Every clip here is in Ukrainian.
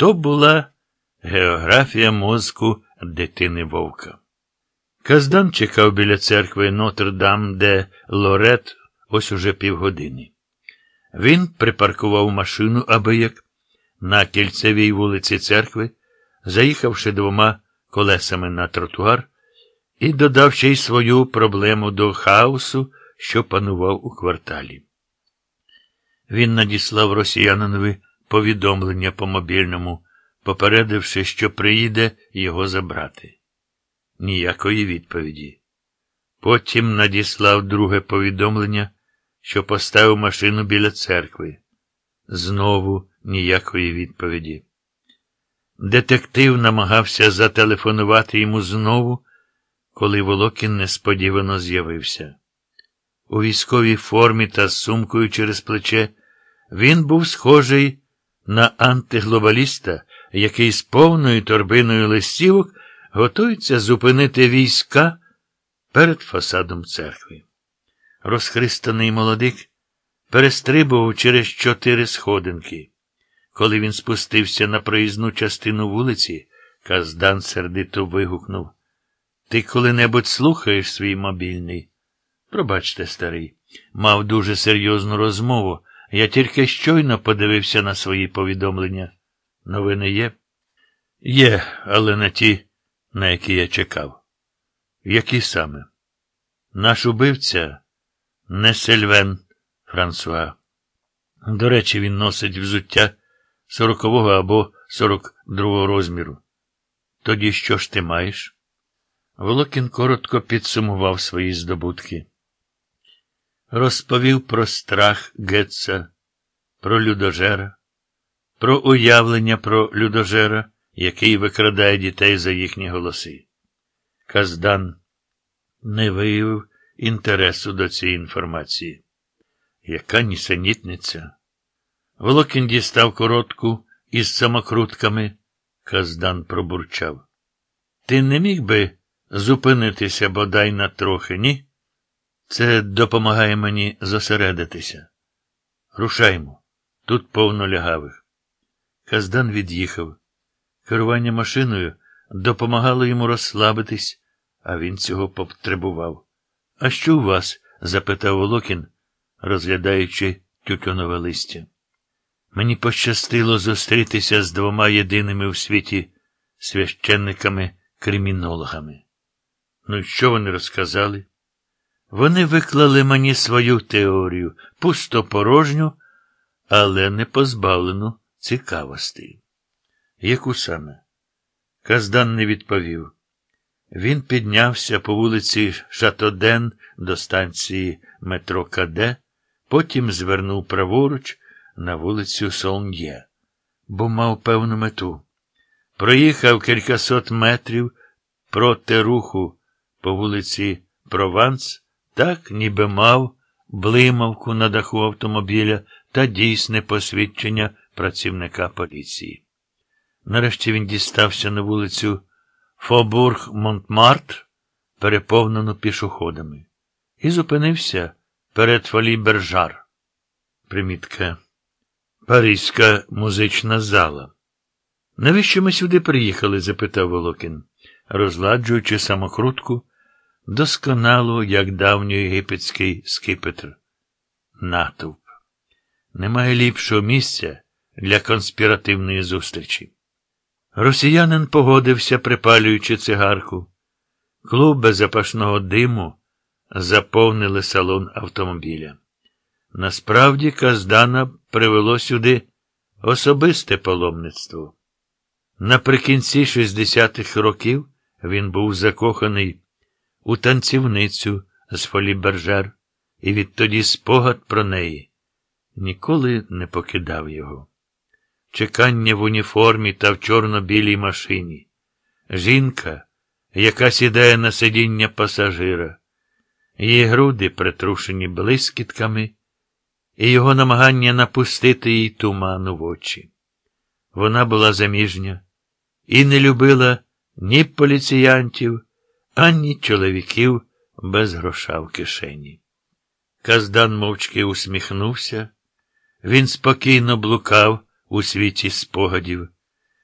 То була географія мозку дитини Вовка. Каздан чекав біля церкви Нотр-Дам-де-Лорет ось уже півгодини. Він припаркував машину абияк на кільцевій вулиці церкви, заїхавши 2 колесами на тротуар, і додав ще й свою проблему до хаосу, що панував у кварталі. Він надіслав росіянинові повідомлення по мобільному, попередивши, що приїде його забрати. Ніякої відповіді. Потім надіслав друге повідомлення, що поставив машину біля церкви. Знову ніякої відповіді. Детектив намагався зателефонувати йому знову, коли Волокін несподівано з'явився. У військовій формі та з сумкою через плече він був схожий на антиглобаліста, який з повною торбиною листівок готується зупинити війська перед фасадом церкви. Розхристаний молодик перестрибував через 4 сходинки. Коли він спустився на проїзну частину вулиці, Каздан сердито вигукнув: «Ти коли-небудь слухаєш свій мобільний?» «Пробачте, старий, мав дуже серйозну розмову. Я тільки щойно подивився на свої повідомлення. Новини є?» «Є, але не ті, на які я чекав». «Які саме?» «Наш убивця не Сильвен Франсуа. До речі, він носить взуття 40-го або 42-го розміру. Тоді що ж ти маєш?» Волокін коротко підсумував свої здобутки. Розповів про страх Гетца, про людожера, про уявлення про людожера, який викрадає дітей за їхні голоси. Каздан не виявив інтересу до цієї інформації. Яка нісенітниця! Волокін дістав коротку із самокрутками. Каздан пробурчав: «Ти не міг би зупинитися бодай на трохи, ні? Це допомагає мені зосередитися. Рушаймо. Тут повно лягавих». Каздан від'їхав. Керування машиною допомагало йому розслабитись, а він цього потребував. «А що у вас?» – запитав Волокін, розглядаючи тютюнове листя. «Мені пощастило зустрітися з 2 єдиними в світі священниками-кримінологами». «Ну і що вони розказали?» «Вони виклали мені свою теорію, пустопорожню, але не позбавлену цікавостей». «Яку саме?» Каздан не відповів. Він піднявся по вулиці Шатоден до станції метро КД, потім звернув праворуч на вулицю Солн'є, бо мав певну мету. Проїхав кількасот метрів проти руху по вулиці Прованс, так ніби мав блимавку на даху автомобіля та дійсне посвідчення працівника поліції. Нарешті він дістався на вулицю Фобург-Монтмартр, переповнену пішоходами, і зупинився перед Фолі-Бержар. Примітка: Паризька музична зала. «Навіщо ми сюди приїхали?» – запитав Волокін, розладжуючи самокрутку, досконало, як давній єгипетський скипетр. Натовп. Немає ліпшого місця для конспіративної зустрічі. Росіянин погодився, припалюючи цигарку. Клуби запашного диму заповнили салон автомобіля. Насправді, Каздана привело сюди особисте паломництво. Наприкінці 60-х років він був закоханий у танцівницю з Фолі-Бержар, і відтоді спогад про неї ніколи не покидав його. Чекання в уніформі та в чорно-білій машині. Жінка, яка сідає на сидіння пасажира. Її груди притрушені блискітками, і його намагання напустити їй туману в очі. Вона була заміжня і не любила ні поліціянтів, ані чоловіків без гроша в кишені. Каздан мовчки усміхнувся. Він спокійно блукав у світі спогадів.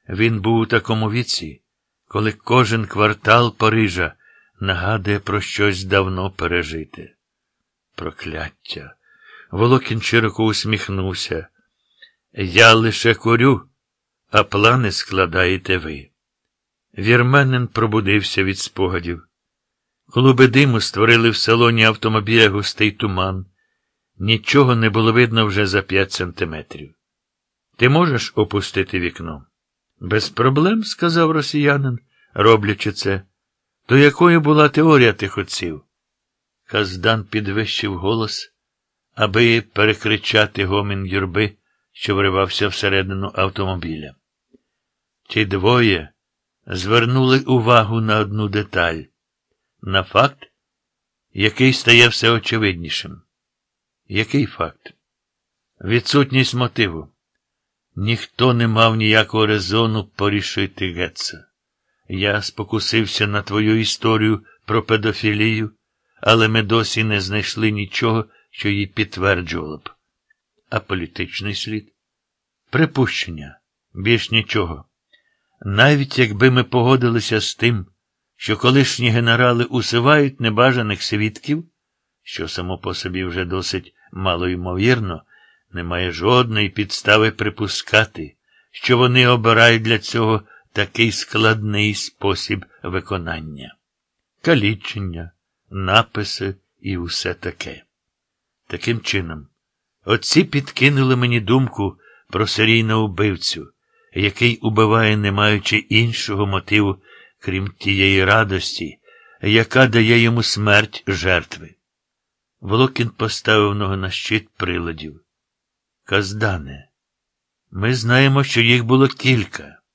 Він був у такому віці, коли кожен квартал Парижа нагадує про щось давно пережите. Прокляття! Волокін широко усміхнувся. Я лише курю, а плани складаєте ви. Вірменин пробудився від спогадів. Клуби диму створили в салоні автомобіля густий туман. Нічого не було видно вже за 5 сантиметрів. Ти можеш опустити вікно? Без проблем, сказав росіянин, роблячи це. То якою була теорія тих отців? Каздан підвищив голос, аби перекричати гомін юрби, що вривався всередину автомобіля. Ті двоє звернули увагу на одну деталь, на факт, який стає все очевиднішим. Який факт? Відсутність мотиву. Ніхто не мав ніякого резону порішити Гетца. Я спокусився на твою історію про педофілію, але ми досі не знайшли нічого, що її підтверджувало б. А політичний слід? Припущення. Більш нічого. Навіть якби ми погодилися з тим, що колишні генерали усувають небажаних свідків, що само по собі вже досить малоймовірно, немає жодної підстави припускати, що вони обирають для цього такий складний спосіб виконання. Калічення, написи і усе таке. Таким чином, отці підкинули мені думку про серійного вбивцю, який убиває, не маючи іншого мотиву, крім тієї радості, яка дає йому смерть жертви. Волокін поставив ногу на щит приладів. Каздане, ми знаємо, що їх було кілька.